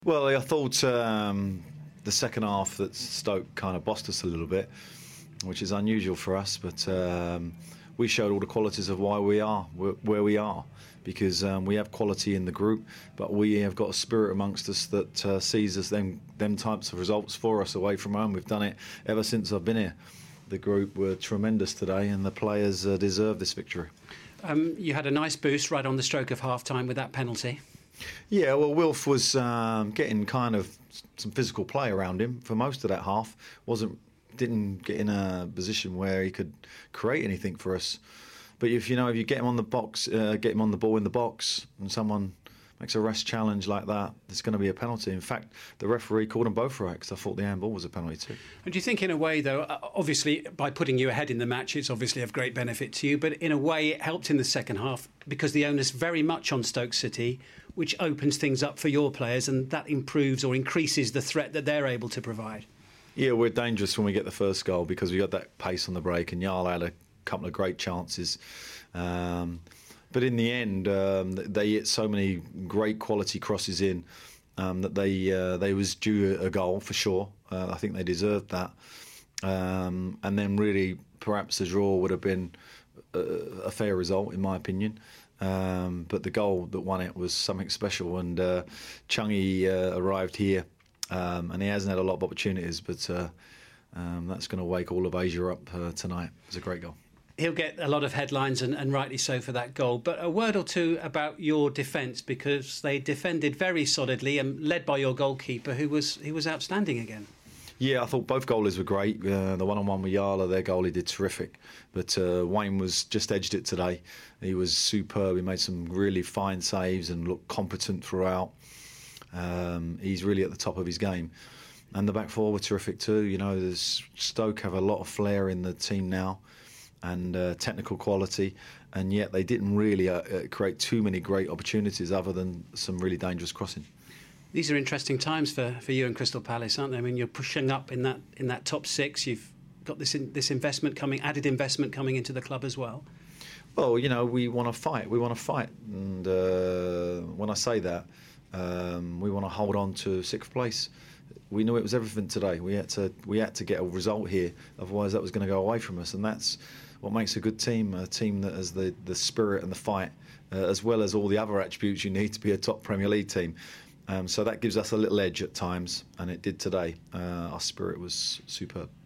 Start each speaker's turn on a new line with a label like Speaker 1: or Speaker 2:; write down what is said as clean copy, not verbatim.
Speaker 1: Well, I thought the second half that Stoke kind of bossed us a little bit, which is unusual for us, but we showed all the qualities of why we are where we are, because we have quality in the group, but we have got a spirit amongst us that sees us them types of results for us away from home. We've done it ever since I've been here. The group were tremendous today, and the players deserve this victory.
Speaker 2: You had a nice boost right on the stroke of half-time with that penalty.
Speaker 1: Yeah, well, Wilf was getting kind of some physical play around him for most of that half. Didn't get in a position where he could create anything for us. But if you get him on the box, get him on the ball in the box, and someone makes a rash challenge like that, there's going to be a penalty. In fact, the referee called them both right because I thought the handball was a penalty too.
Speaker 2: And do you think in a way, though, obviously by putting you ahead in the match, it's obviously of great benefit to you, but in a way it helped in the second half because the onus very much on Stoke City, which opens things up for your players, and that improves or increases the threat that they're able to provide? Yeah,
Speaker 1: we're dangerous when we get the first goal because we got that pace on the break, and Jarl had a couple of great chances. But in the end, they hit so many great quality crosses in that they was due a goal for sure. I think they deserved that. And then really, perhaps a draw would have been a fair result, in my opinion. But the goal that won it was something special. And Chungy arrived here, and he hasn't had a lot of opportunities, but that's going to wake all of Asia up tonight. It was a great goal.
Speaker 2: He'll get a lot of headlines, and rightly so, for that goal. But a word or two about your defence, because they defended very solidly and led by your goalkeeper, who was outstanding again.
Speaker 1: Yeah, I thought both goalies were great. The one-on-one with Jarl, their goalie did terrific. But Wayne was just edged it today. He was superb. He made some really fine saves and looked competent throughout. He's really at the top of his game. And the back four were terrific too. Stoke have a lot of flair in the team now, and technical quality, and yet they didn't really create too many great opportunities other than some really dangerous crossing.
Speaker 2: These are interesting times for you and Crystal Palace, aren't they? I mean, you're pushing up in that top six. You've got this investment added investment coming into the club as well.
Speaker 1: Well, we want to fight. We want to fight, and when I say that, we want to hold on to sixth place. We knew it was everything today. We had to get a result here, otherwise that was going to go away from us, and that's what makes a good team, a team that has the spirit and the fight, as well as all the other attributes you need to be a top Premier League team. So that gives us a little edge at times, and it did today. Our spirit was superb.